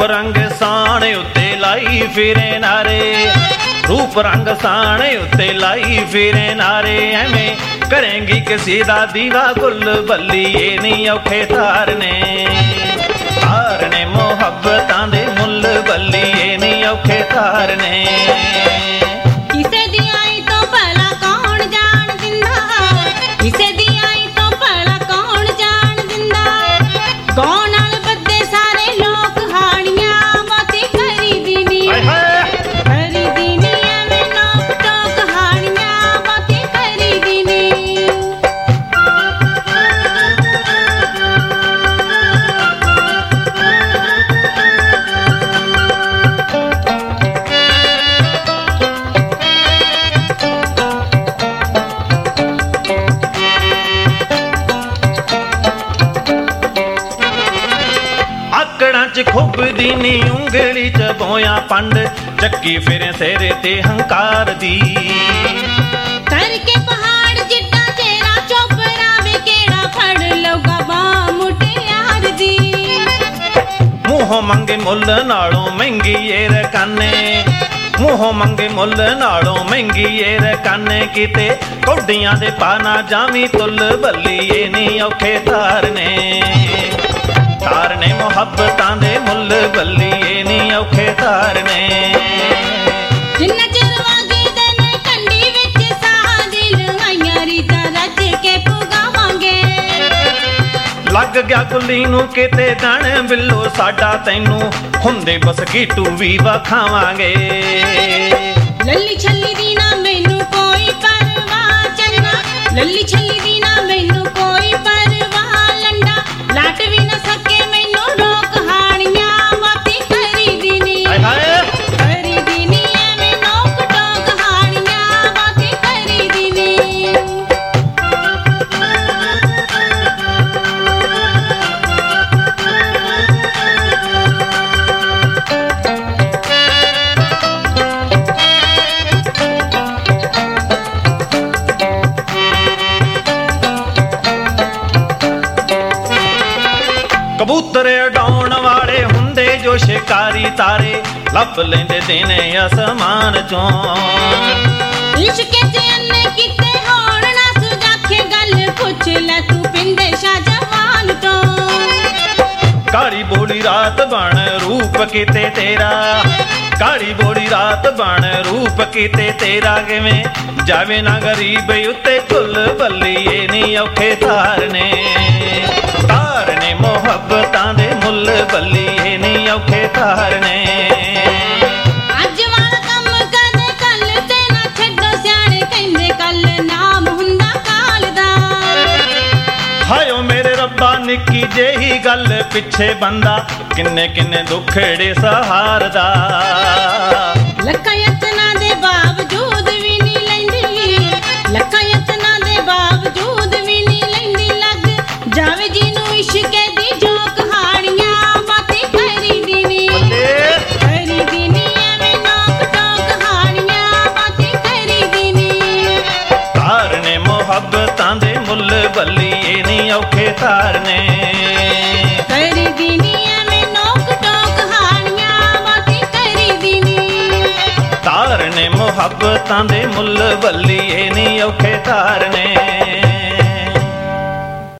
रंग साण उत्ते लाई फिरे नारे, रूप रंग साण उत्ते लाई फिरे नारे। एवें करेंगी किसी दा दीवा गुल बल्ली, ये नहीं औखे तारने, तारने मुहब्बतां दे मुल बल्ली, ये नहीं औखे तारने। किसे दी आई तो भला कौन जान दिंदा, किसे दी आई तो भला कौन जान दिंदा। कौन नाल बद्दे सारे लोग हाड़ियां बाती करी दीनी, करी दीनी एवें नोक टोक हाड़ियां बाती करी दीनी। आकड़ां च खुबदी नी उंगली च बोया पंड, चक्की फिरे तेरे ते हंकार दी। करके पहाड़ जिट्टा तेरा चोपरा वे केड़ा फड़ लौगा बां मुटियार दी। मूहों मंगे मुल नालों महंगी ये रकाने, मूहों मंगे मुल नालों महंगी ये रकाने। किते कौडियां दे पाना जावी तुल बल्ली, ये नहीं औखे तारने, तारने मुहब्बतां दे मुल बल्ली, ये नहीं औखे तारने। जिन्ना चिर वागे दिन कंडी विच साह दिल आइयां रीतां रच के पुगावांगे। लग गया गुल्ली नूं किते दण बिल्लो साडा, तैनू हुंदे बस गीटू भी वखावांगे। लल्ली छल्ली दी ना मैनू कोई परवाह चन्ना, लल्ली छल्ली दी ना मैनू कोई परवाह लंडा। लाट भी ना सके मैनू रोक हाड़ियां बाती करी दीनी, करी दीनी एवें नोक टोक हाड़ियां बाती करी दीनी। कबूतर उड़ाउण वाले हुंदे जो शिकारी तारे, लभ लेंदे दिने आसमान चों। इश्क च अन्ने किते होण ना सुजाखे, गल पुछ ले तू पिंदे शाह जवान तो। काली बोली रात बन रूप किते तेरा, काली बोली रात बन रूप किते तेरा। किवें जावे ना गरीब उत्ते कुल बल्ली, ये नहीं औखे तारने, तारने मुहब्बतां दे मुल बल्ली, ये नहीं औखे तारने। अज वाला कम कदे कल ते ना छड्डो, सियाणे कहंदे कल नाम हुंदा काल दा। हायो मेरे रब्बा निक्की जेही गल पिछे बंदा, किन्ने किन्ने दुखड़े सहारदा। लखां यत्नां दे बावजूद भी नहीं लैंदी, लखां यत्नां दे बावजूद भी नहीं लैंदी। लग जावे जिनू इश्क दी जोक हाड़ियां बाती करी दीनी, करी दीनी एवें नोक टोक हाड़ियां बाती करी दीनी। तारने मुहब्बतां दे मुल बल्ली, ये नहीं औखे तारने, करी दीनी एवें नोक टोक हाड़ियां बाती करी दीनी। तारने मुहब्बतां दे मुल बल्ली, ये नहीं औखे तारने।